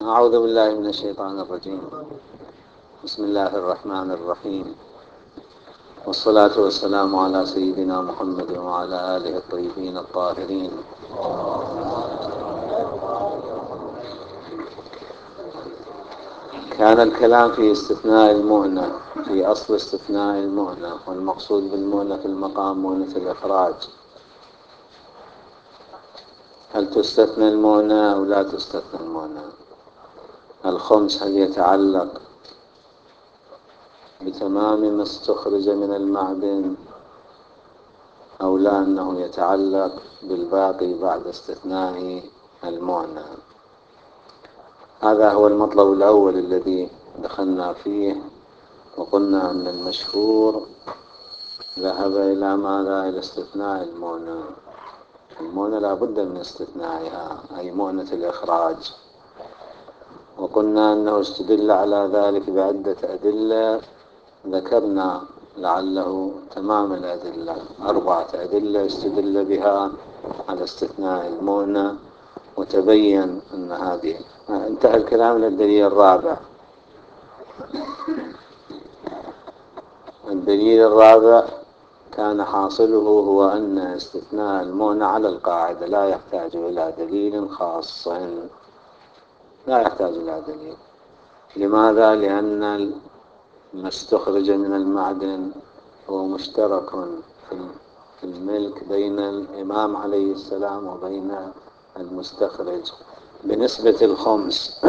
أعوذ بالله من الشيطان الرجيم. بسم الله الرحمن الرحيم، والصلاة والسلام على سيدنا محمد وعلى آله الطيبين الطاهرين. كان الكلام في استثناء المؤنة، في أصل استثناء المؤنة، والمقصود بالمؤنة في المقام مؤنة الإخراج. هل تستثنى المؤنة أو لا تستثنى المؤنة؟ الخمس هل يتعلق بتمام ما استخرج من المعدن أو لا أنه يتعلق بالباقي بعد استثناء المؤنة؟ هذا هو المطلب الأول الذي دخلنا فيه، وقلنا أن المشهور ذهب إلى ماذا؟ إلى استثناء المؤنة. المؤنة لا بد من استثنائها، أي مؤنة الإخراج. وقلنا أنه استدل على ذلك بعدة أدلة، ذكرنا لعله تمام الأدلة، 4 أدلة استدل بها على استثناء المؤنة، وتبين أن هذه انتهى الكلام للدليل الرابع. الدليل الرابع كان حاصله هو أن استثناء المؤنة على القاعدة لا يحتاج إلى دليل خاص، لا يحتاج إلى دليل. لماذا؟ لأن ما استخرج من المعدن هو مشترك في الملك بين الإمام عليه السلام وبين المستخرج بنسبة الخمس.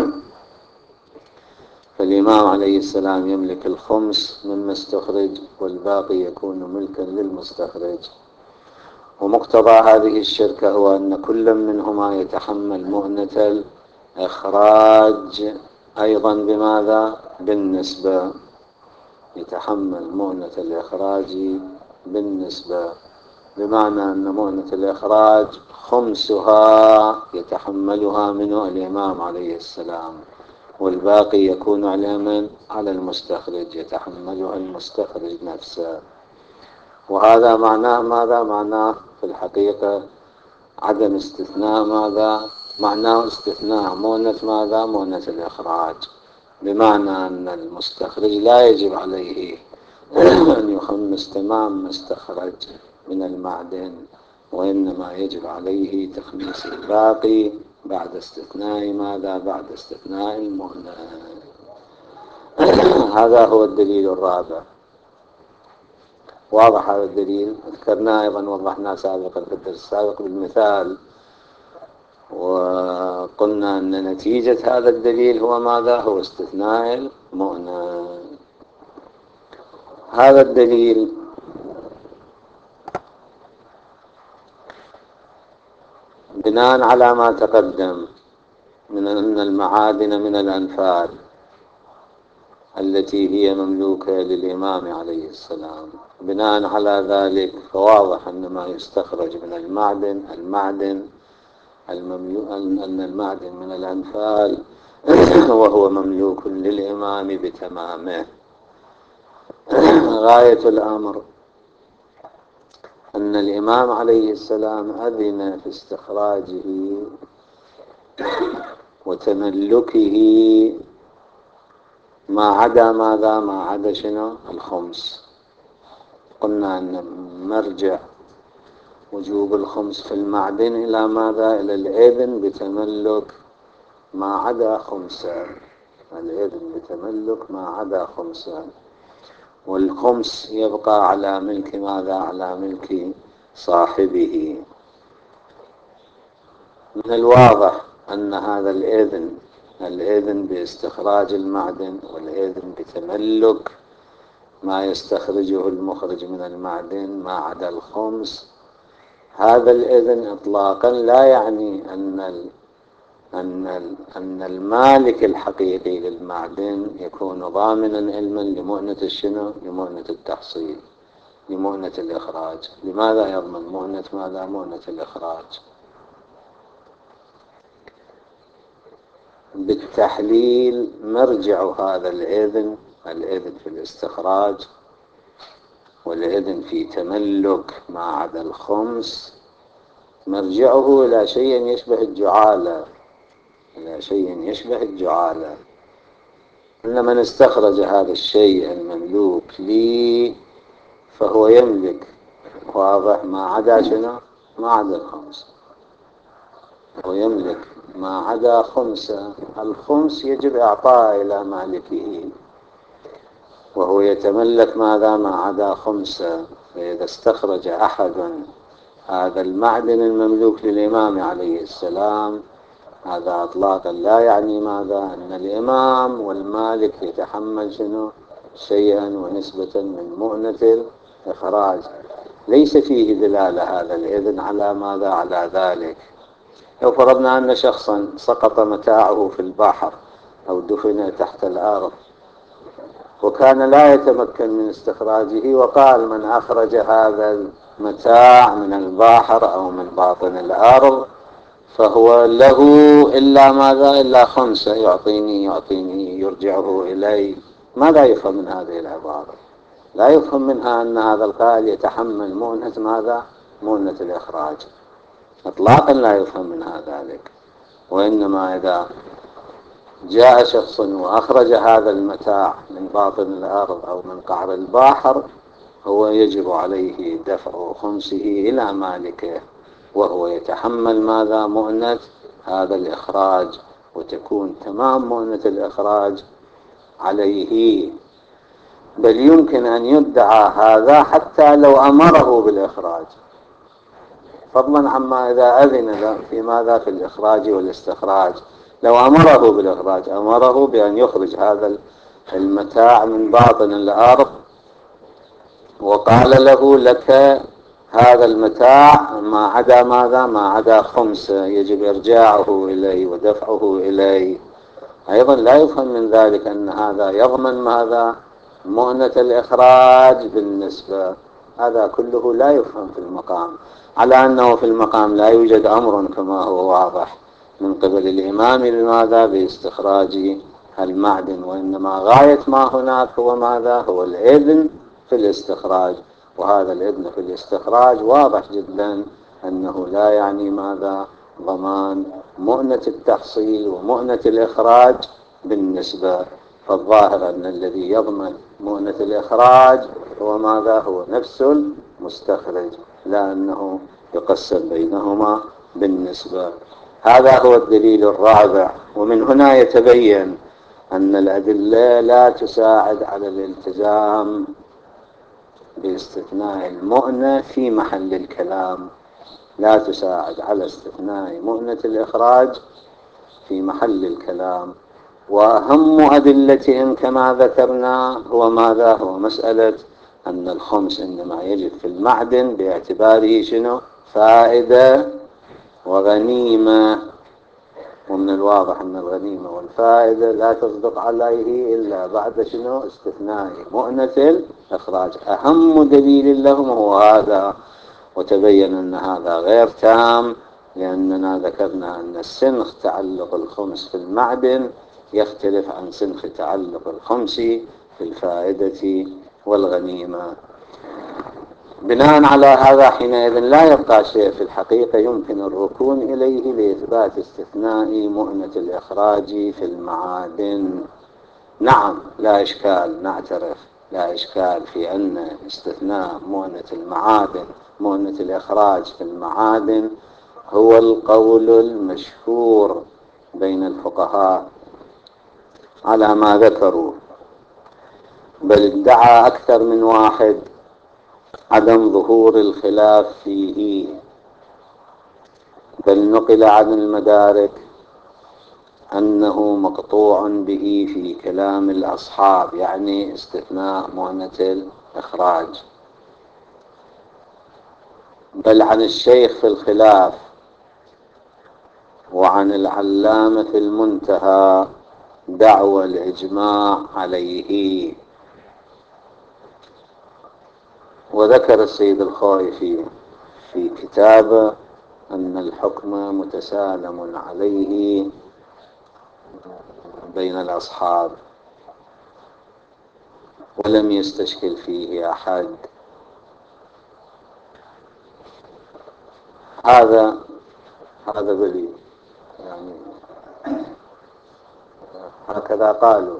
فالإمام عليه السلام يملك الخمس مما استخرج، والباقي يكون ملكا للمستخرج. ومقتضى هذه الشركة هو أن كل منهما يتحمل مؤنة الإخراج أيضا بماذا؟ بالنسبة. يتحمل مؤنة الإخراج بالنسبة، بمعنى أن مؤنة الإخراج خمسها يتحملها منه الإمام عليه السلام، والباقي يكون على من؟ على المستخرج، يتحملها المستخرج نفسه. وهذا معناه ماذا؟ معناه في الحقيقة عدم استثناء ماذا؟ معناه استثناء مؤنة ماذا؟ مؤنة الإخراج، بمعنى أن المستخرج لا يجب عليه أن يخمس تمام ما استخرج من المعدن، وإنما يجب عليه تخميس الباقي بعد استثناء ماذا؟ بعد استثناء المؤنة. هذا هو الدليل الرابع. واضح هذا الدليل؟ ذكرناه أيضا، وضحناه سابقا في الدرس السابق بالمثال، وقلنا أن نتيجة هذا الدليل هو ماذا؟ هو استثناء المؤنة. هذا الدليل بناء على ما تقدم من أن المعادن من الأنفال التي هي مملوكة للإمام عليه السلام، بناء على ذلك فواضح أن ما يستخرج من المعدن أن المعدن من الأنفال وهو مملوك للإمام بتمامه. غاية الأمر أن الإمام عليه السلام أذن في استخراجه وتملكه ما عدا ماذا؟ ما عدا شنو؟ الخمس. قلنا أن مرجع وجوب الخمس في المعدن إلى ماذا؟ إلى الإذن بتملك ما عدا خمسة. الإذن بتملك ما عدا خمسة، والخمس يبقى على ملك ماذا؟ على ملك صاحبه. من الواضح أن هذا الإذن باستخراج المعدن والإذن بتملك ما يستخرجه المخرج من المعدن ما عدا الخمس، هذا الإذن إطلاقا لا يعني أن المالك الحقيقي للمعدن يكون ضامنا علما لمؤنة الشنو؟ لمؤنة التحصيل، لمؤنة الإخراج. لماذا يضمن مؤنة ماذا؟ مؤنة الإخراج. بالتحليل مرجع هذا الإذن في الاستخراج والإذن في تملك ما عدا الخمس، مرجعه إلى شيء يشبه الجعالة. إلى شيء يشبه الجعالة. إن من استخرج هذا الشيء المملوك لي فهو يملك، واضح، ما عدا شنو؟ ما عدا الخمس. هو يملك ما عدا خمسة. الخمس يجب إعطاء إلى مالكه، وهو يتملك ماذا؟ ما عدا خمسة. فإذا استخرج أحد هذا المعدن المملوك للإمام عليه السلام، هذا إطلاقا لا يعني ماذا؟ أن الإمام والمالك يتحمل شنو؟ شيئا ونسبة من مؤنة الإخراج. ليس فيه دلالة هذا الإذن على ماذا؟ على ذلك. لو فرضنا أن شخصا سقط متاعه في البحر أو دفن تحت الأرض وكان لا يتمكن من استخراجه، وقال من أخرج هذا المتاع من البحر أو من باطن الأرض فهو له إلا ماذا؟ إلا خمسة، يعطيني يرجعه إلي. ماذا يفهم من هذه العبارة؟ لا يفهم منها أن هذا القائل يتحمل مؤنة ماذا؟ مؤنة الإخراج. إطلاقا لا يفهم منها ذلك. وإنما إذا جاء شخص وأخرج هذا المتاع من باطن الأرض أو من قعر البحر، هو يجب عليه دفع خمسه إلى مالكه، وهو يتحمل ماذا؟ مؤنة هذا الإخراج، وتكون تمام مؤنة الإخراج عليه. بل يمكن أن يدعى هذا حتى لو أمره بالإخراج، فضلا عما إذا أذن له في ماذا؟ في الإخراج والاستخراج. لو أمره بالإخراج، أمره بأن يخرج هذا المتاع من باطن الأرض وقال له لك هذا المتاع ما عدا ماذا؟ ما عدا خمسة، يجب إرجاعه إلي ودفعه إلي. أيضا لا يفهم من ذلك أن هذا يضمن ماذا؟ مؤنة الإخراج بالنسبة. هذا كله لا يفهم في المقام، على أنه في المقام لا يوجد أمر كما هو واضح من قبل الإمام بماذا؟ باستخراج المعدن، وإنما غاية ما هناك هو ماذا؟ هو الإذن في الاستخراج. وهذا الإذن في الاستخراج واضح جدا أنه لا يعني ماذا؟ ضمان مؤنة التحصيل ومؤنة الإخراج بالنسبة. فالظاهر أن الذي يضمن مؤنة الإخراج هو ماذا؟ هو نفس المستخرج، لا أنه يقسم بينهما بالنسبة. هذا هو الدليل الرابع. ومن هنا يتبين أن الأدلة لا تساعد على الالتزام باستثناء المؤنة في محل الكلام، لا تساعد على استثناء مؤنة الإخراج في محل الكلام. وأهم أدلتهم كما ذكرنا هو ماذا؟ هو مسألة أن الخمس إنما يجب في المعدن باعتباره شنو؟ فائدة وغنيمة. ومن الواضح أن الغنيمة والفائدة لا تصدق عليه إلا بعد شنو؟ استثناء مؤنة الإخراج. أهم دليل لهم هو هذا. وتبين أن هذا غير تام، لأننا ذكرنا أن السنخ تعلق الخمس في المعدن يختلف عن سنخ تعلق الخمس في الفائدة والغنيمة. بناء على هذا حينئذ لا يبقى شيء في الحقيقة يمكن الركون إليه لإثبات استثناء مؤنة الإخراج في المعادن. نعم، لا إشكال، نعترف، لا إشكال في أن استثناء مؤنة المعادن، مؤنة الإخراج في المعادن، هو القول المشهور بين الفقهاء على ما ذكروا. بل ادعى أكثر من واحد عدم ظهور الخلاف فيه، بل نقل عن المدارك أنه مقطوع به في كلام الأصحاب، يعني استثناء مؤنة الإخراج. بل عن الشيخ في الخلاف، وعن العلامة في المنتهى دعوى الإجماع عليه. وذكر السيد الخائفي في كتابه أن الحكم متسالم عليه بين الأصحاب ولم يستشكل فيه أحد. هذا بلي يعني هكذا قالوا.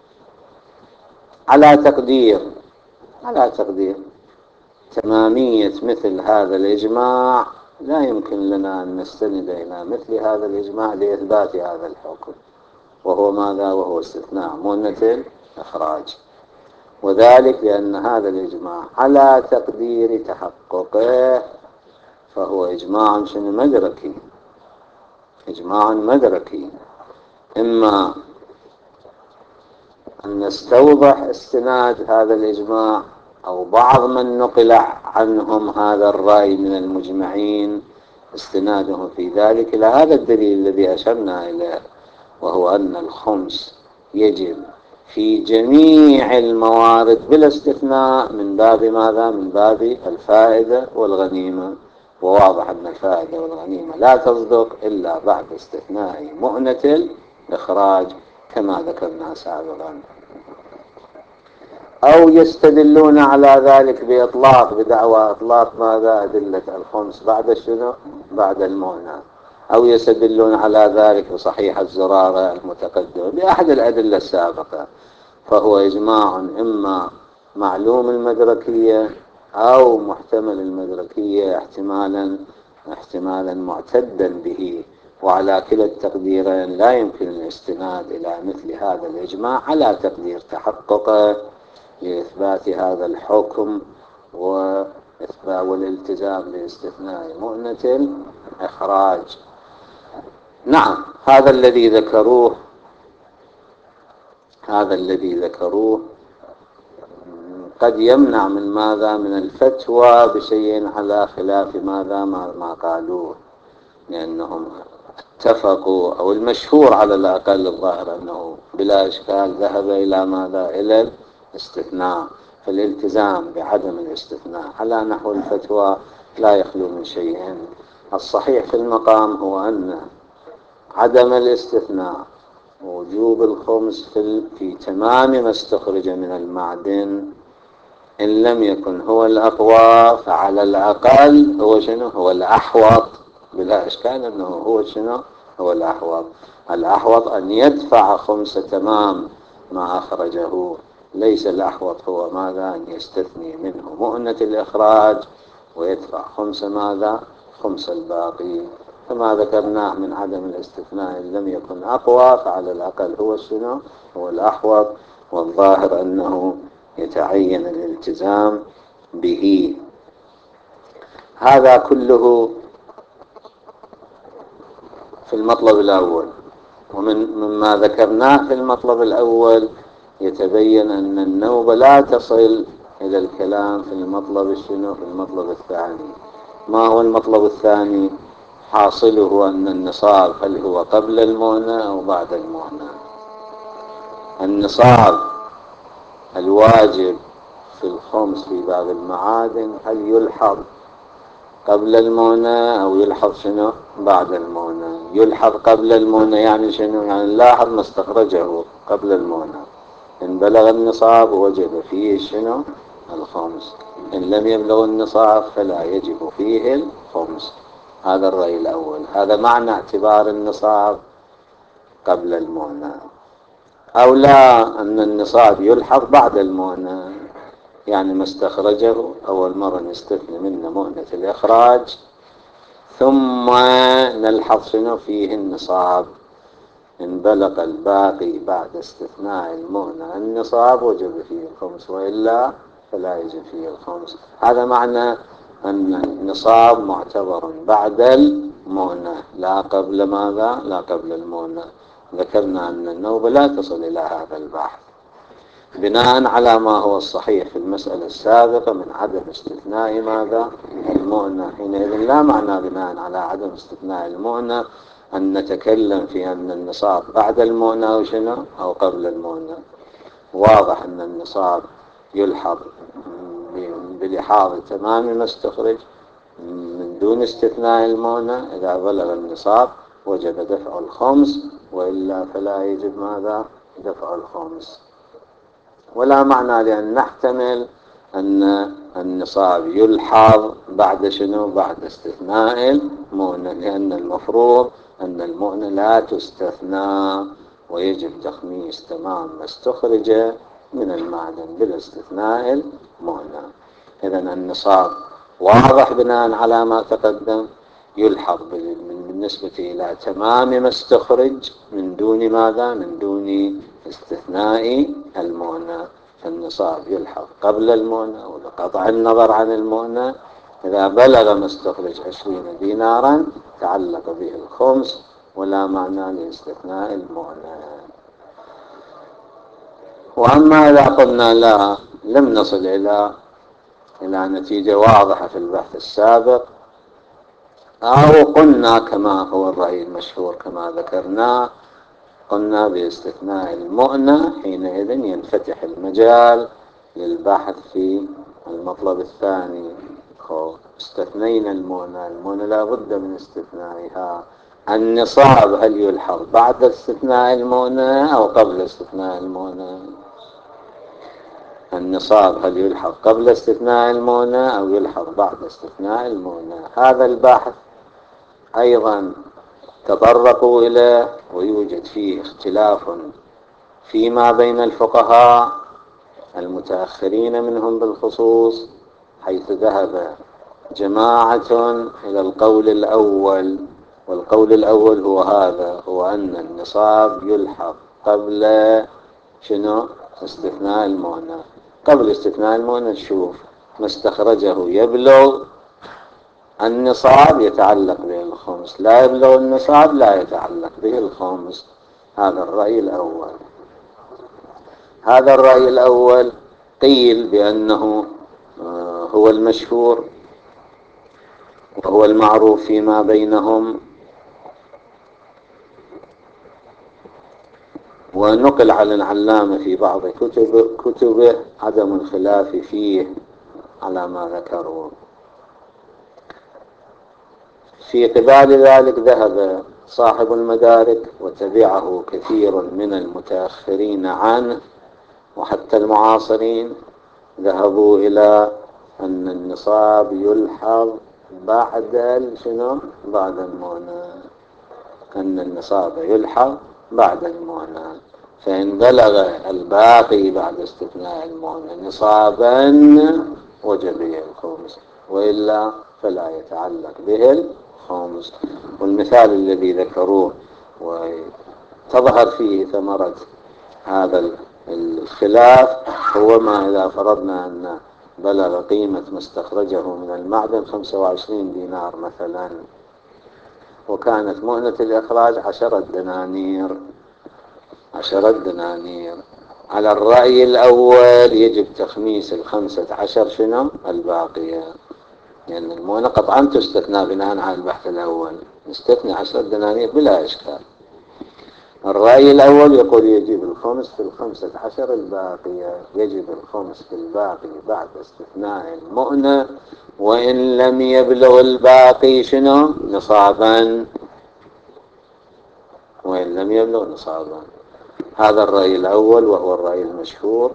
على تقدير على تقدير تمامية مثل هذا الإجماع، لا يمكن لنا أن نستند إلى مثل هذا الإجماع لإثبات هذا الحكم، وهو ماذا؟ وهو استثناء مؤنة الإخراج. وذلك لأن هذا الإجماع على تقدير تحققه فهو إجماع شنو؟ مدركي. إجماع مدركي. إما أن نستوضح استناد هذا الإجماع أو بعض من نقل عنهم هذا الرأي من المجمعين استنادهم في ذلك إلى هذا الدليل الذي أشرنا إليه، وهو أن الخمس يجب في جميع الموارد بلا استثناء من باب ماذا؟ من باب الفائدة والغنيمة. وواضح أن الفائدة والغنيمة لا تصدق إلا بعد استثناء مؤنة الإخراج كما ذكرنا سابقا. أو يستدلون على ذلك بإطلاق، بدعوى إطلاق ماذا؟ أدلة الخمس بعد شنو؟ بعد المؤنة. أو يستدلون على ذلك بصحيح الزرارة المتقدمة بأحد الأدلة السابقة. فهو إجماع إما معلوم المدركية أو محتمل المدركية احتمالا معتدا به. وعلى كلا التقديرين لا يمكن الاستناد إلى مثل هذا الإجماع على تقدير تحققه لإثبات هذا الحكم والالتزام باستثناء مؤنة الإخراج. نعم، هذا الذي ذكروه قد يمنع من ماذا؟ من الفتوى بشيء على خلاف ماذا؟ ما قالوه، لأنهم اتفقوا، أو المشهور على الأقل الظاهر أنه بلا إشكال ذهب إلى ماذا؟ إلى الاستثناء. فالالتزام بعدم الاستثناء على نحو الفتوى لا يخلو من شيئين. الصحيح في المقام هو أن عدم الاستثناء وجوب الخمس في تمام ما استخرج من المعدن إن لم يكن هو الأقوى فعلى الأقل هو شنو؟ هو الأحوط. بلا إشكال أنه هو شنو؟ هو الأحوط. الأحوط أن يدفع خمس تمام ما أخرجه. ليس الأحوط هو ماذا؟ أن يستثني منه مؤنة الإخراج ويدفع خمس ماذا؟ خمس الباقي. كما ذكرناه من عدم الاستثناء إن لم يكن أقوى فعلى الأقل هو شنو؟ هو الأحوط. والظاهر أنه يتعين الالتزام به. هذا كله في المطلب الأول. مما ذكرناه في المطلب الأول يتبين أن النوبة لا تصل إلى الكلام في المطلب شنو؟ في المطلب الثاني. ما هو المطلب الثاني؟ حاصله أن النصاب هل هو قبل المؤنة أو بعد المؤنة؟ النصاب الواجب في الخمس في باب المعادن هل يلحظ قبل المؤنة أو يلحظ شنو؟ بعد المؤنة. يلحظ قبل المؤنة يعني شنو؟ يعني لاحظ ما استخرجه قبل المؤنة. إن بلغ النصاب وجب فيه شنو؟ الخمس. إن لم يبلغ النصاب فلا يجب فيه الخمس. هذا الرأي الأول. هذا معنى اعتبار النصاب قبل المؤنة. أو لا، أن النصاب يلحظ بعد المؤنة، يعني ما استخرجه أول مرة نستثني منه مؤنة الإخراج ثم نلحظ شنو فيه النصاب. إن بلغ الباقي بعد استثناء المؤنة النصاب وجب فيه الخمس، وإلا فلا يجب فيه الخمس. هذا معنى أن النصاب معتبر بعد المؤنة لا قبل ماذا؟ لا قبل المؤنة. ذكرنا أن النوبة لا تصل إلى هذا البحث بناء على ما هو الصحيح في المسألة السابقة من عدم استثناء ماذا؟ المؤنة. حينئذ لا معنى بناء على عدم استثناء المؤنة أن نتكلم في أن النصاب بعد المؤنة أو شنو؟ أو قبل المؤنة. واضح أن النصاب يلحظ بلحاظ تمام ما استخرج من دون استثناء المؤنة. إذا بلغ النصاب وجب دفع الخمس، وإلا فلا يجب ماذا؟ دفع الخمس. ولا معنى لأن نحتمل أن النصاب يلحظ بعد شنو؟ بعد استثناء المؤنة، لأن المفروض أن المؤنة لا تستثنى ويجب تخميس تمام ما استخرج من المعدن بالاستثناء المهنة. إذا النصاب واضح بناء على ما تقدم، يلحظ بالنسبة إلى تمام ما استخرج من دون ماذا؟ من دون استثناء المؤنة. فالنصاب يلحظ قبل المؤنة وبقطع النظر عن المؤنة. إذا بلغ ما استخرج 20 دينارا تعلق به الخمس ولا معنى لاستثناء المؤنة. وأما إذا قلنا لا، لم نصل إلى نتيجة واضحة في البحث السابق، أو قلنا كما هو الرأي المشهور كما ذكرنا، قلنا باستثناء المؤنة، حينئذ ينفتح المجال للبحث في المطلب الثاني. استثنينا المؤنة، المؤنة لا بد من استثنائها. النصاب هل يلحظ بعد استثناء المؤنة أو قبل استثناء المؤنة؟ النصاب هل يلحظ قبل استثناء المؤنة أو يلحظ بعد استثناء المؤنة؟ هذا البحث أيضا تطرقوا إليه، ويوجد فيه اختلاف فيما بين الفقهاء المتأخرين منهم بالخصوص، حيث ذهب جماعة إلى القول الأول. والقول الأول هو هذا، هو أن النصاب يلحظ قبل شنو؟ استثناء المؤنة. قبل استثناء المؤنة نشوف ما استخرجه يبلغ النصاب يتعلق به الخمس، لا يبلغ النصاب لا يتعلق به الخمس. هذا الرأي الأول. هذا الرأي الأول قيل بأنه هو المشهور وهو المعروف فيما بينهم، ونقل على العلامة في بعض كتبه عدم الخلاف فيه على ما ذكروا. في قبال ذلك ذهب صاحب المدارك وتبعه كثير من المتأخرين عنه، وحتى المعاصرين ذهبوا إلى أن النصاب يلحظ بعد شنو؟ بعد المؤنة. أن النصاب يلحظ بعد المؤنة، فإن بلغ الباقي بعد استثناء المؤنة نصابا وجب به الخمس، وإلا فلا يتعلق به الخمس. والمثال الذي ذكروه وتظهر فيه ثمرة هذا الخلاف هو ما إذا فرضنا أن بلغ قيمة ما استخرجه من المعدن 25 دينار مثلا، وكانت مؤنة الإخراج 10 دنانير. 10 دنانير. على الرأي الأول يجب تخميس 15 شنو؟ الباقية، لأن يعني المؤنة قطعا تستثنى بناء على البحث الأول، نستثني 10 دنانير بلا إشكال. الرأي الأول يقول يجب الخمس في 15 الباقية، يجب الخمس في الباقي بعد استثناء المؤنة، وإن لم يبلغ الباقي شنو؟ نصابا، وإن لم يبلغ نصابا. هذا الرأي الأول وهو الرأي المشهور.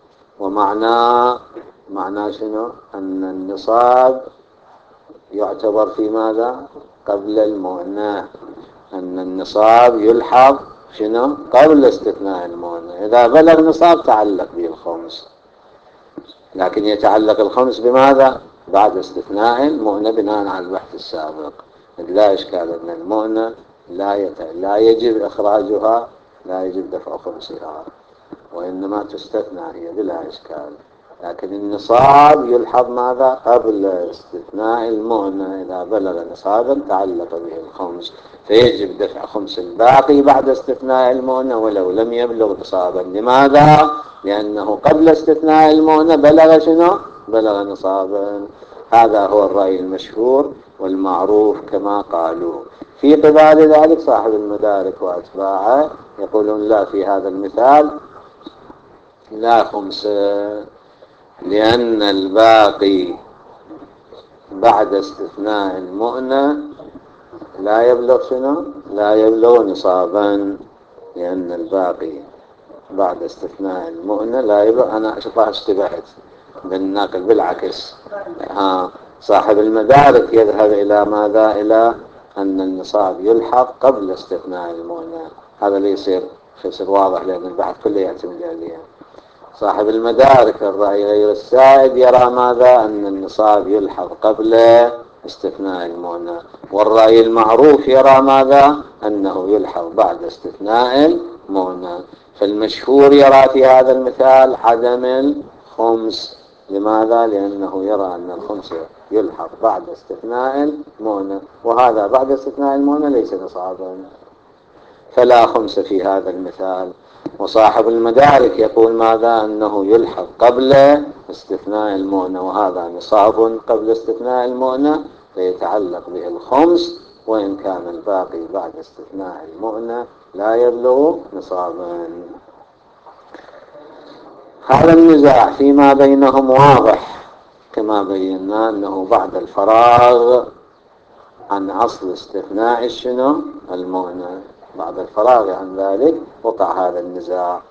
معناه شنو؟ أن النصاب يعتبر في ماذا؟ قبل المؤنة. أن النصاب يلحظ شنو؟ قبل استثناء المؤنة. إذا بلغ نصاب تعلق به الخمس، لكن يتعلق الخمس بماذا؟ بعد استثناء المؤنة بناء على البحث السابق. لا إشكال أن المؤنة لا يجب إخراجها، لا يجب دفع خمسها، وإنما تستثنى هي بلا إشكال. لكن النصاب يلحظ ماذا؟ قبل استثناء المؤنة. إذا بلغ نصابا تعلق به الخمس، فيجب دفع خمس الباقي بعد استثناء المؤنة ولو لم يبلغ نصابا. لماذا؟ لأنه قبل استثناء المؤنة بلغ شنو؟ بلغ نصابا. هذا هو الرأي المشهور والمعروف كما قالوا. في قبال ذلك صاحب المدارك وأتباعه يقولون لا، في هذا المثال لا خمس، لأن الباقي بعد استثناء المؤنة لا يبلغ شنو؟ لا يبلغ نصابا، لأن الباقي بعد استثناء المؤنة لا يبلغ. أنا اشتبهت بالناقل بالعكس. صاحب المدارك يذهب إلى ماذا؟ إلى أن النصاب يلحق قبل استثناء المؤنة. هذا اللي يصير يصير واضح لأن البحث كله يعتمد عليه. صاحب المدارك الرأي غير السائد يرى ماذا؟ أن النصاب يلحظ قبل استثناء المؤنى، والرأي المعروف يرى ماذا؟ أنه يلحظ بعد استثناء المؤنى. فالمشهور يرى في هذا المثال عدم الخمس. لماذا؟ لأنه يرى أن الخمس يلحظ بعد استثناء المؤنى، وهذا بعد استثناء المؤنى ليس نصابا، فلا خمس في هذا المثال. وصاحب المدارك يقول ماذا؟ أنه يلحظ قبل استثناء المؤنى، وهذا نصاب قبل استثناء المؤنى، فيتعلق به الخمس، وإن كان الباقي بعد استثناء المؤنى لا يبلغ نصابا. هذا النزاع فيما بينهم واضح كما بينا، أنه بعد الفراغ عن أصل استثناء شنو؟ المؤنى. بعد الفراغ عن ذلك وقع هذا النزاع.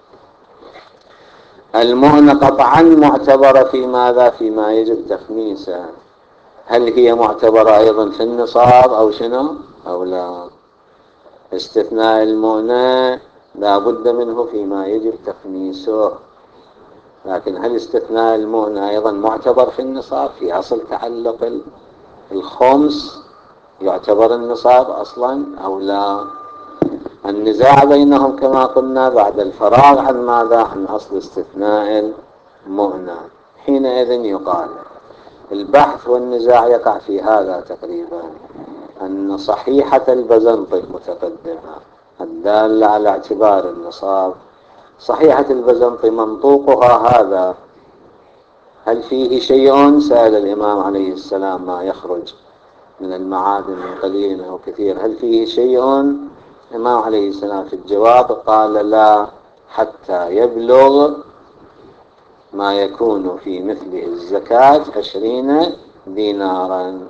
المؤنى قطعا معتبرة في ماذا؟ فيما يجب تخميسه. هل هي معتبرة أيضا في النصاب أو شنو أو لا؟ استثناء المؤنى لا بد منه فيما يجب تخميسه، لكن هل استثناء المؤنى أيضا معتبر في النصاب في أصل تعلق الخمس؟ يعتبر النصاب أصلا أو لا؟ النزاع بينهم كما قلنا بعد الفراغ عن ماذا؟ عن أصل استثناء المؤنى. حينئذ يقال البحث والنزاع يقع في هذا تقريبا، أن صحيحة البزنطي المتقدمة الدالة على اعتبار النصاب، صحيحة البزنطي منطوقها هذا، هل فيه شيء؟ سأل الإمام عليه السلام ما يخرج من المعادن من قليل أو كثير، هل فيه شيء؟ الإمام عليه السلام في الجواب قال لا، حتى يبلغ ما يكون في مثله الزكاة 20 دينارا.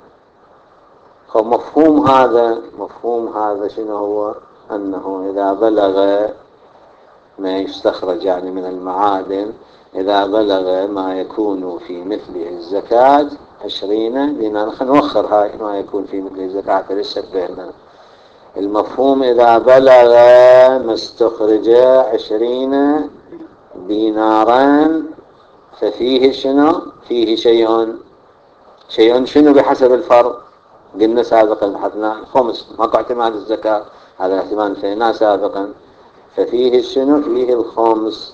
مفهوم هذا شنو هو؟ أنه إذا بلغ ما يستخرج يعني من المعادن، إذا بلغ ما يكون في مثله الزكاة 20 دينارا. خلينا نوخر هاي ما يكون في مثله الزكاة لسه بيننا. المفهوم إذا بلغ ما استخرج 20 دينارا ففيه شنو؟ فيه شيء شنو بحسب الفرق؟ قلنا سابقا بحثنا الخمس، ماكو اعتماد الزكاة، هذا احتمال فينا سابقا، ففيه شنو؟ فيه الخمس.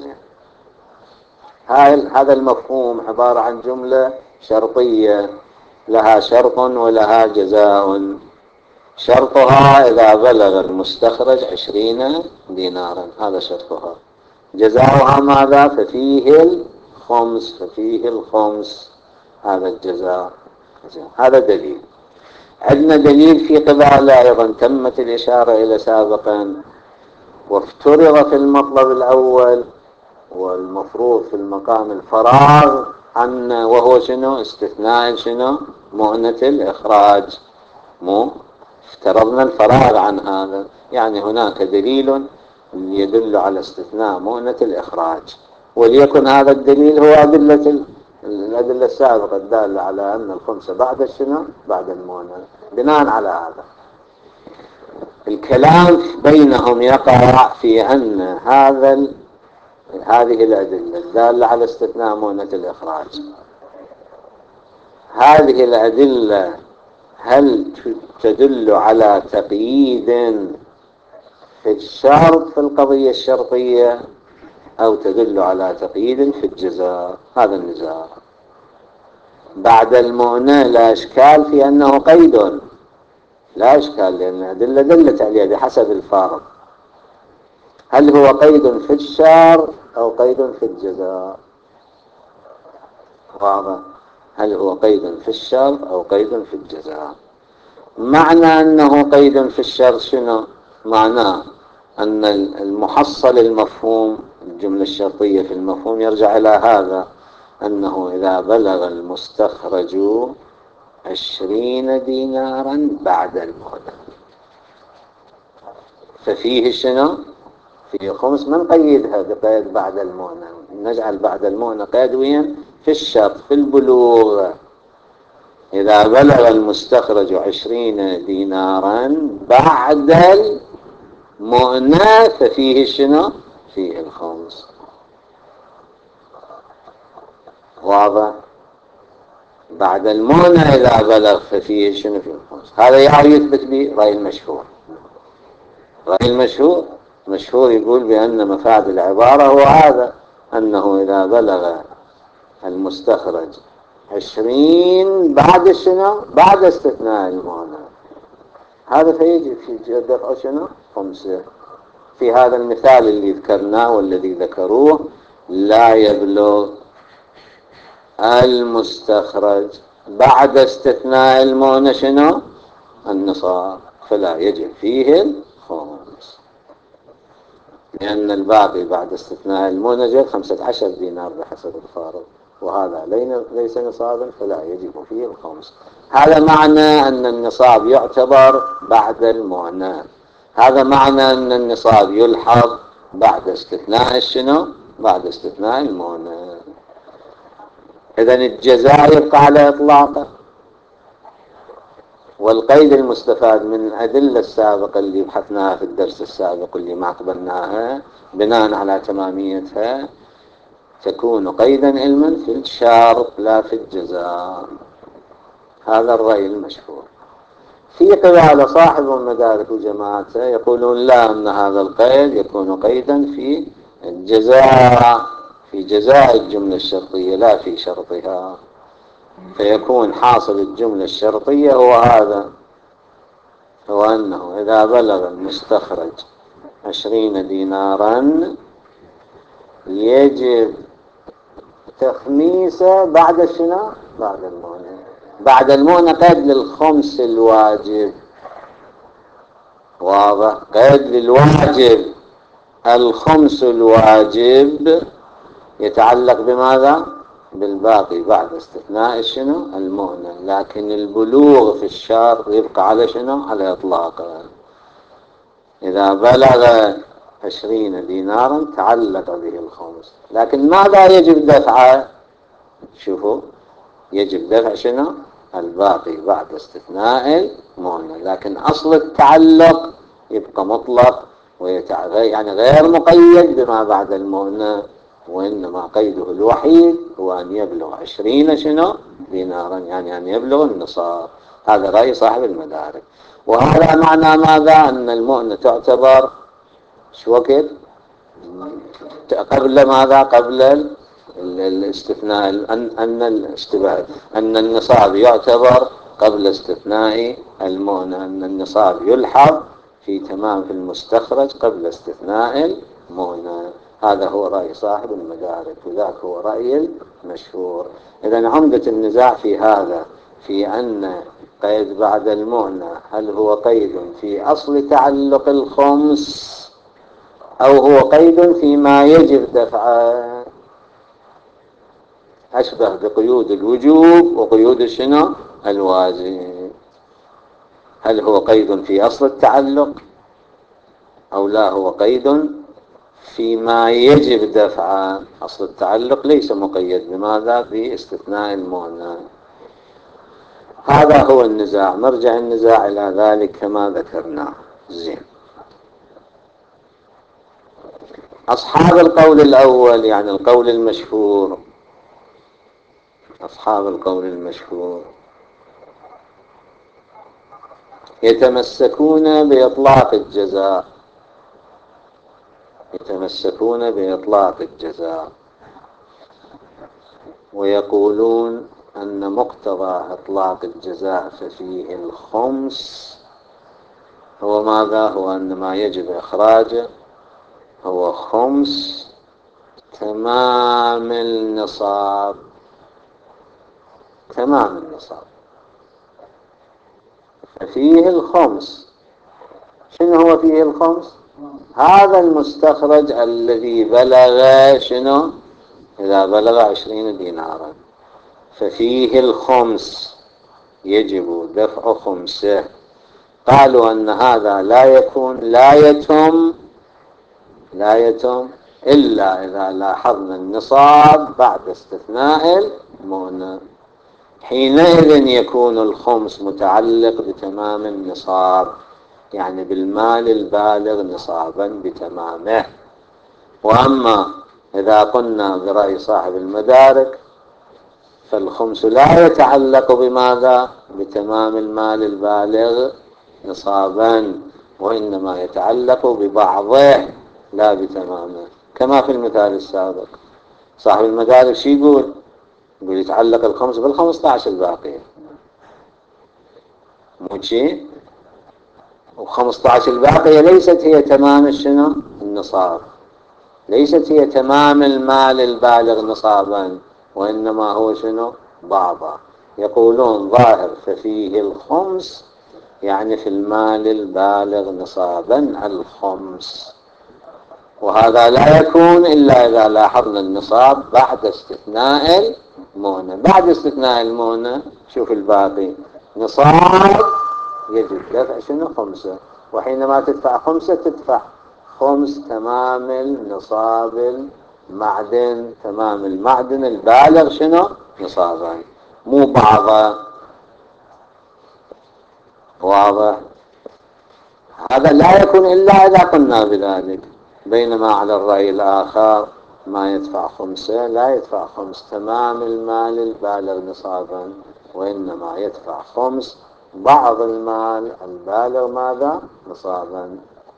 هذا المفهوم عبارة عن جملة شرطية لها شرط ولها جزاء. شرطها إذا بلغ المستخرج 20 دينارا، هذا شرطها. جزاؤها ماذا؟ ففيه الخمس، هذا الجزاء. هذا دليل. عندنا دليل في قبالة أيضا تمت الإشارة إلى سابقا، وافترض في المطلب الأول والمفروض في المقام الفراغ عن، وهو شنو؟ استثناء شنو؟ مؤنة الإخراج. مو افترضنا الفراغ عن هذا، يعني هناك دليل يدل على استثناء مؤنة الإخراج، وليكن هذا الدليل هو الأدلة السابقة الدالة على أن الخمسة بعد شنو؟ بعد المؤنة. بناء على هذا الكلام بينهم يقع في أن هذه الأدلة الدالة على استثناء مؤنة الإخراج، هذه الأدلة هل تدل على تقييد في الشرط في القضية الشرطية أو تدل على تقييد في الجزاء؟ هذا النزاع. بعد المؤنة لا إشكال في أنه قيد، لا إشكال، لأن الأدلة دلت عليه بحسب الفارق. هل هو قيد في الشرط أو قيد في الجزاء؟ واضح. هل هو قيد في الشرط أو قيد في الجزاء؟ معنى أنه قيد في الشرط شنو؟ معناه أن المحصل المفهوم، الجملة الشرطية في المفهوم يرجع إلى هذا، أنه إذا بلغ المستخرج 20 دينارا بعد المؤنة ففيه شنو؟ فيه خمس. من قيدها بقيد بعد المؤنة؟ نجعل بعد المؤنة قيد وين؟ في الشرط، في البلوغ. إذا بلغ المستخرج 20 دينارا مؤنة ففيه شنو؟ فيه الخمس. واضح؟ بعد المؤنة إذا بلغ ففيه شنو؟ فيه الخمس. هذا يثبت به رأي المشهور. رأي المشهور مشهور يقول بأن مفاد العبارة هو هذا، أنه إذا بلغ المستخرج 20 بعد شنو؟ بعد استثناء المؤنة، هذا فيجب في دفع شنو؟ خمسة. في هذا المثال اللي ذكرناه والذي ذكروه لا يبلغ المستخرج بعد استثناء المؤنة شنو؟ النصاب، فلا يجب فيه الخمس، لأن الباقي بعد استثناء المنجل 15 دينار بحسب الفارض، وهذا ليس نصابا فلا يجب فيه الخمس. هذا معنى أن النصاب يعتبر بعد المعنى، هذا معنى أن النصاب يلحظ بعد استثناء شنو؟ بعد استثناء المعنى. إذن الجزاء يبقى على إطلاقه. والقيد المستفاد من الأدلة السابقة اللي بحثناها في الدرس السابق واللي ما قبلناها بناء على تماميتها تكون قيدا علما في الشارط لا في الجزاء. هذا الرأي المشهور. في قبال صاحب المدارك وجماعته يقولون لا، أن هذا القيد يكون قيدا في الجزاء، في جزاء الجملة الشرطية لا في شرطها، فيكون حاصل الجملة الشرطية هو هذا، هو أنه إذا بلغ المستخرج 20 دينارا يجب تخميسه بعد شنو؟ بعد المؤنة. بعد المؤنة قيد للخمس الواجب. واضح؟ قيد للواجب. الخمس الواجب يتعلق بماذا؟ بالباقي بعد استثناء شنو؟ المؤنة. لكن البلوغ في الشرط يبقى على شنو؟ على إطلاقه. إذا بلغ 20 دينارا تعلق به الخمس، لكن ماذا يجب دفعه؟ شوفوا، يجب دفع شنو؟ الباقي بعد استثناء المؤنة، لكن أصل التعلق يبقى مطلق يعني غير مقيد بما بعد المؤنة، وإنما قيده الوحيد هو أن يبلغ 20 شنو؟ دينارا، يعني أن يبلغ النصاب. هذا رأي صاحب المدارك. وهذا معنى ماذا؟ أن المؤنة تعتبر شو وقت؟ قبل ماذا؟ قبل الاستثناء، أن الاشتباه أن النصاب يعتبر قبل استثناء المؤنة، أن النصاب يلحظ في تمام في المستخرج قبل استثناء المؤنة. هذا هو رأي صاحب المدارك، وذاك هو رأي المشهور. إذن عمدة النزاع في هذا، في أن قيد بعد المؤنة هل هو قيد في أصل تعلق الخمس أو هو قيد فيما يجب دفعه، أشبه بقيود الوجوب وقيود شنو؟ الواجب. هل هو قيد في أصل التعلق أو لا هو قيد فيما يجب دفعه؟ أصل التعلق ليس مقيد بماذا؟ باستثناء المؤنة. هذا هو النزاع، مرجع النزاع إلى ذلك كما ذكرنا. زين. أصحاب القول الأول يعني القول المشهور، أصحاب القول المشهور يتمسكون بإطلاق الجزاء، يتمسكون بإطلاق الجزاء، ويقولون أن مقتضى إطلاق الجزاء ففيه الخمس هو ماذا؟ هو أن ما يجب إخراجه هو خمس تمام النصاب، تمام النصاب، ففيه الخمس. شنو هو فيه الخمس؟ هذا المستخرج الذي بلغ شنو؟ إذا بلغ 20 دينارا ففيه الخمس، يجب دفع خمسه. قالوا أن هذا لا يتم إلا إذا لاحظنا النصاب بعد استثناء المؤنة، حينئذ يكون الخمس متعلق بتمام النصاب. يعني بالمال البالغ نصابا بتمامه. وأما إذا قلنا برأي صاحب المدارك فالخمس لا يتعلق بماذا؟ بتمام المال البالغ نصابا، وإنما يتعلق ببعضه لا بتمامه، كما في المثال السابق. صاحب المدارك شو يقول؟ يقول يتعلق الخمس بالخمسطعش الباقية، مو شي؟ وخمسطعش الباقية ليست هي تمام شنو؟ النصاب، ليست هي تمام المال البالغ نصابا، وإنما هو شنو؟ بعضا. يقولون ظاهر ففيه الخمس، يعني في المال البالغ نصابا الخمس، وهذا لا يكون إلا إذا لاحظنا النصاب بعد استثناء المؤنة. بعد استثناء المؤنة شوف الباقي نصاب يجب دفع شنو؟ خمسة. وحينما تدفع خمسة تدفع خمس تمام النصاب المعدن، تمام المعدن البالغ شنو؟ نصابا، مو بعضا. واضح؟ هذا لا يكون إلا إذا قلنا بذلك. بينما على الرأي الآخر ما يدفع خمسة، لا يدفع خمس تمام المال البالغ نصابا، وإنما يدفع خمس بعض المال البالغ ماذا؟ نصابا.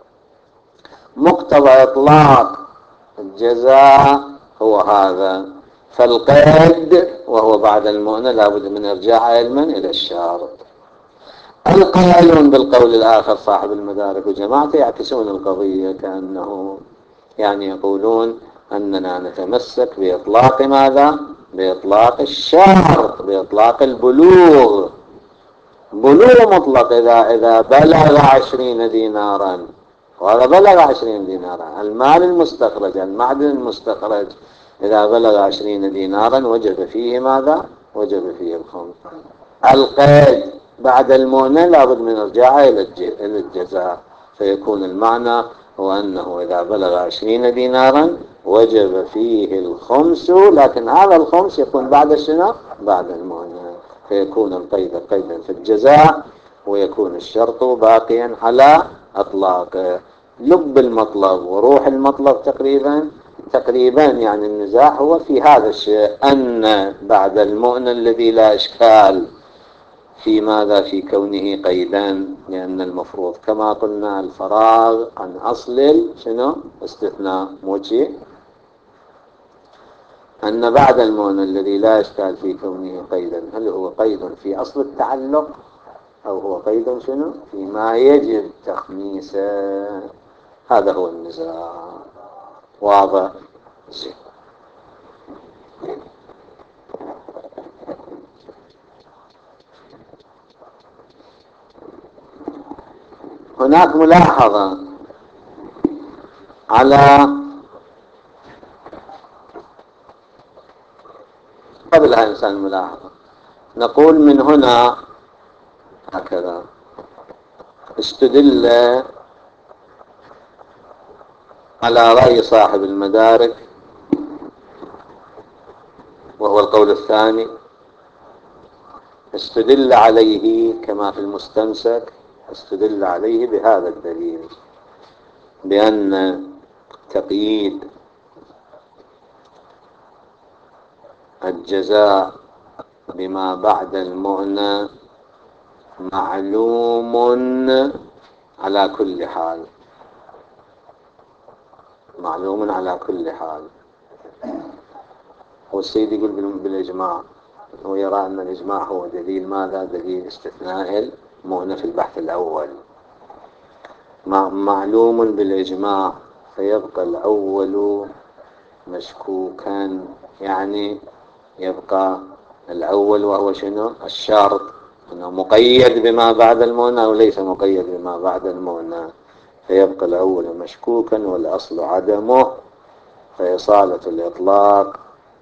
مقتضى إطلاق الجزاء هو هذا. فالقيد وهو بعد المؤنة لابد من إرجاع علما إلى الشارط. القائلون بالقول الآخر صاحب المدارك وجماعته يعكسون القضية، كأنه يعني يقولون أننا نتمسك بإطلاق ماذا؟ بإطلاق الشرط، بإطلاق البلوغ، بلوغ مطلق. إذا بلغ 20 دينارا، وهذا بلغ 20 دينارا، المال المستخرج المعدن المستخرج إذا بلغ 20 دينارا وجب فيه ماذا؟ وجب فيه الخمس. القيد بعد المؤنة لابد من إرجاعه إلى الجزاء، فيكون المعنى هو أنه إذا بلغ 20 دينارا وجب فيه الخمس، لكن هذا الخمس يكون بعد شنو؟ بعد المؤنة، فيكون القيد قيدا في الجزاء، ويكون الشرط باقيا على إطلاقه. لب المطلب وروح المطلب تقريبا يعني النزاع هو في هذا الشيء، أن بعد المؤنة الذي لا إشكال في ماذا؟ في كونه قيدا، لأن المفروض كما قلنا الفراغ عن أصل شنو؟ استثناء، موجي أن بعد المؤنة الذي لا إشكال في كونه قيدا، هل هو قيد في أصل التعلق أو هو قيد شنو؟ فيما يجب تخميسه. هذا هو النزاع. واضح؟ هناك ملاحظة على قبل هذا الإنسان الملاحظة. نقول من هنا هكذا: استدل على رأي صاحب المدارك وهو القول الثاني، استدل عليه كما في المستمسك، استدل عليه بهذا الدليل، بأن تقييد الجزاء بما بعد المؤنة معلوم على كل حال، معلوم على كل حال. والسيد يقول بالإجماع، هو يرى أن الإجماع هو دليل ماذا؟ دليل استثناء المؤنة في البحث الأول. معلوم بالإجماع، فيبقى الأول مشكوكا، يعني يبقى الأول وهو شنو؟ الشرط، أنه مقيد بما بعد المؤنة أو ليس مقيد بما بعد المؤنة، فيبقى الأول مشكوكا والأصل عدمه، فإصالة الإطلاق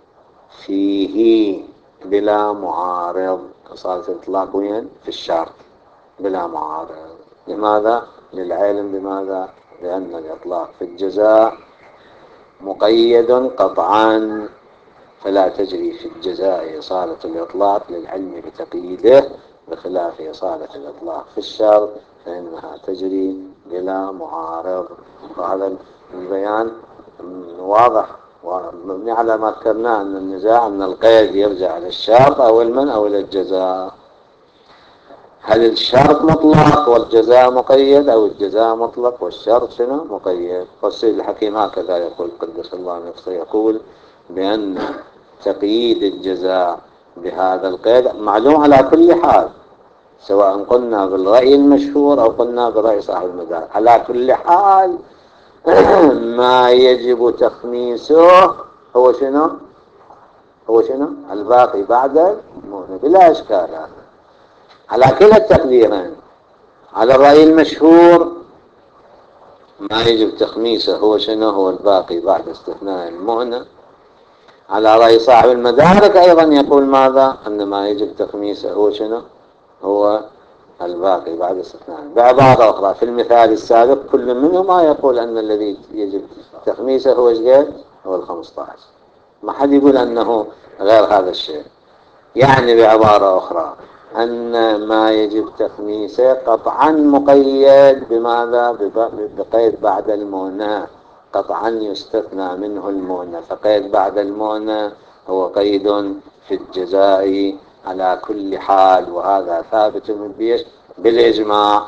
فيه بلا معارض. إصالة الإطلاق وين؟ في الشرط بلا معارض. لماذا؟ للعلم بماذا؟ لأن الإطلاق في الجزاء مقيد قطعا، فلا تجري في الجزاء إصالة الإطلاق للعلم بتقييده، بخلاف إصالة الإطلاق في الشرط فإنها تجري بلا معارض. وهذا البيان واضح ومبني على ما ذكرناه أن النزاع أن القيد يرجع للشرط أو المنع أو إلى الجزاء. هل الشرط مطلق والجزاء مقيد أو الجزاء مطلق والشرط شنو مقيد؟ والسيد الحكيم هكذا يقول قدس الله نفسه، يقول بأن تقييد الجزاء بهذا القيد معلوم على كل حال، سواء قلنا بالرأي المشهور أو قلنا برأي صاحب المدار، على كل حال ما يجب تخميسه هو شنو؟ هو شنو؟ الباقي بعد المؤنة بلا إشكال. على كلا التقديرين، على الرأي المشهور ما يجب تخميسه هو شنو؟ هو الباقي بعد استثناء المؤنة. على رأي صاحب المدارك أيضا يقول ماذا؟ أن ما يجب تخميسه هو شنو؟ هو الباقي بعد استثناء. بعبارة أخرى في المثال السابق كل منهما يقول أن الذي يجب تخميسه هو ايش؟ هو 15. ما حد يقول أنه غير هذا الشيء. يعني بعبارة أخرى أن ما يجب تخميسه قطعا مقيد بماذا؟ بقيد بعد المؤنة، قطعا يستثنى منه المؤنة، فقيد بعد المؤنة هو قيد في الجزاء على كل حال، وهذا ثابت بالإجماع.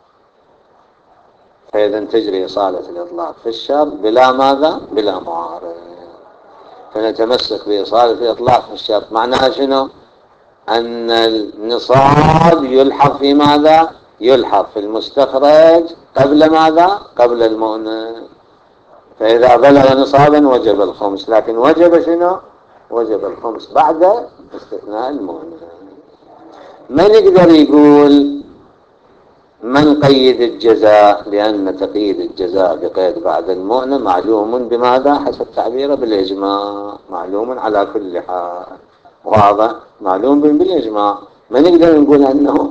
فإذا تجري إصالة الإطلاق في الشرط بلا ماذا؟ بلا معارض. فنتمسك بإصالة الإطلاق في الشرط معناها شنو؟ أن النصاب يلحق في ماذا؟ يلحق في المستخرج قبل ماذا؟ قبل المؤنة. فإذا بلغ نصابا وجب الخمس، لكن وجب شنو؟ وجب الخمس بعد استثناء المؤنة. من يقدر يقول من قيد الجزاء؟ لأن تقييد الجزاء بقيد بعد المؤنة معلوم بماذا؟ حسب تعبيره بالإجماع، معلوم على كل حال، واضح؟ معلوم بالإجماع. من يقدر نقول أنه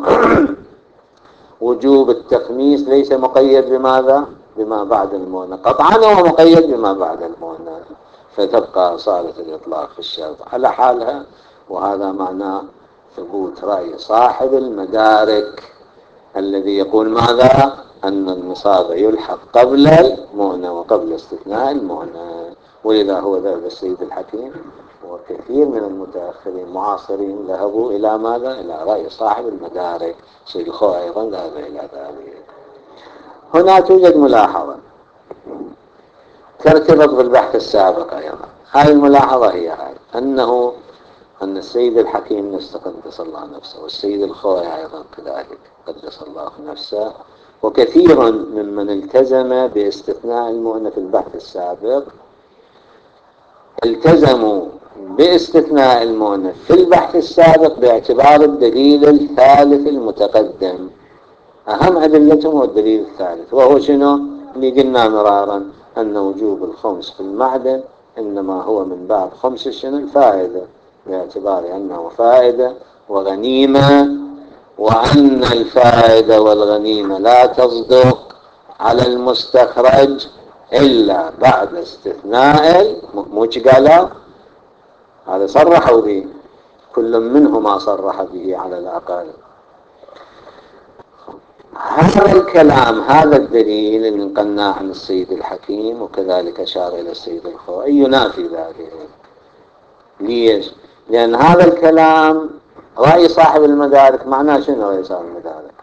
وجوب التخميس ليس مقيد بماذا؟ بما بعد المؤنة. قطعا هو مقيد بما بعد المؤنة، فتبقى صالة الإطلاق في الشرط على حالها. وهذا معناه ثبوت رأي صاحب المدارك الذي يقول ماذا؟ أن النصاب يلحق قبل المؤنة وقبل استثناء المؤنة. ولذا هو ذهب السيد الحكيم وكثير من المتأخرين المعاصرين ذهبوا إلى ماذا؟ إلى رأي صاحب المدارك. سيد الخوئي أيضا ذهب إلى ذلك. هنا توجد ملاحظة ترتبط بالبحث السابق أيضا. هذه الملاحظة هي هذه، أن السيد الحكيم نفسه قدس الله نفسه، والسيد الخوئي أيضا كذلك قدس الله نفسه، وكثير ممن التزم باستثناء المؤنة في البحث السابق التزموا باستثناء المؤنة في البحث السابق باعتبار الدليل الثالث المتقدم. أهم أدلتهم هو الدليل الثالث، وهو شنو؟ اللي قلنا مرارا أن وجوب الخمس في المعدن إنما هو من باب خمس شنو؟ الفائدة، باعتبار أنه فائدة وغنيمة، وأن الفائدة والغنيمة لا تصدق على المستخرج إلا بعد استثناء موش قالوا هذا صرحوا به، كل منهما صرح به على الأقل. هذا الكلام، هذا الدليل اللي نقلناه عن السيد الحكيم وكذلك أشار إلى السيد الخوئي ينافي ذلك. ليش؟ لأن هذا الكلام رأي صاحب المدارك معناه شنو؟ رأي صاحب المدارك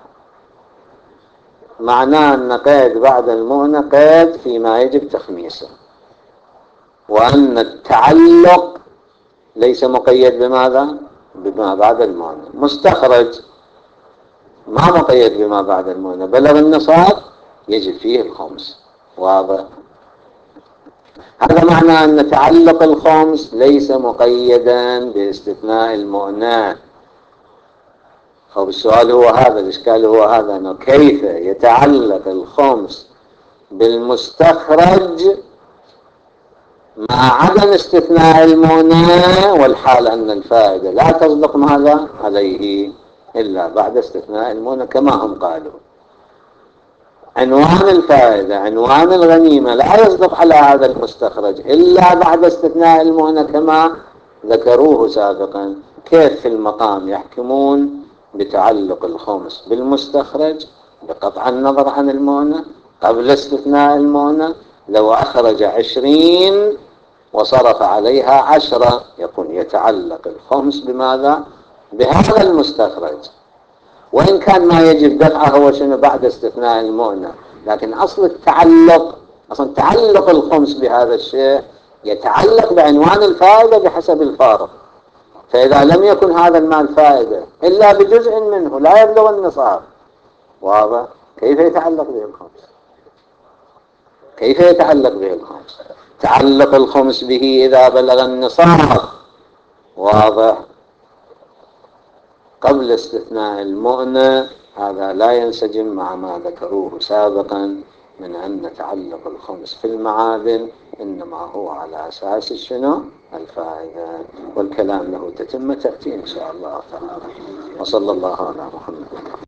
معناه أن قيد بعد المؤنة قيد فيما يجب تخميسه، وأن التعلق ليس مقيد بماذا؟ بما بعد المؤنة. مستخرج ما مقيد بما بعد المؤنة، بلغ النصاب يجب فيه الخمس، واضح؟ هذا معنى أن تعلق الخمس ليس مقيدا باستثناء المؤنة. طب السؤال هو هذا، الإشكال هو هذا، أنه كيف يتعلق الخمس بالمستخرج مع عدم استثناء المؤنة، والحال أن الفائدة لا تصدق ماذا عليه إلا بعد استثناء المؤنة كما هم قالوا. عنوان الفائدة، عنوان الغنيمة لا يصدق على هذا المستخرج إلا بعد استثناء المؤنة كما ذكروه سابقا. كيف في المقام يحكمون بتعلق الخمس بالمستخرج بقطع النظر عن المؤنة قبل استثناء المؤنة، لو أخرج 20 وصرف عليها 10 يكون يتعلق الخمس بماذا؟ بهذا المستخرج. وإن كان ما يجب دفعه هو شنو بعد استثناء المؤنة، لكن أصل التعلق، أصل تعلق الخمس بهذا الشيء يتعلق بعنوان الفائدة بحسب الفارق. فإذا لم يكن هذا المال فائدة إلا بجزء منه لا يبلغ النصاب، واضح؟ كيف يتعلق به الخمس؟ كيف يتعلق به الخمس؟ تعلق الخمس به إذا بلغ النصاب، واضح، قبل استثناء المؤنة. هذا لا ينسجم مع ما ذكروه سابقا من أن تعلق الخمس في المعادن إنما هو على أساس شنو؟ الفائدة. والكلام له تتمة تأتي إن شاء الله تعالى. وصلى الله على محمد.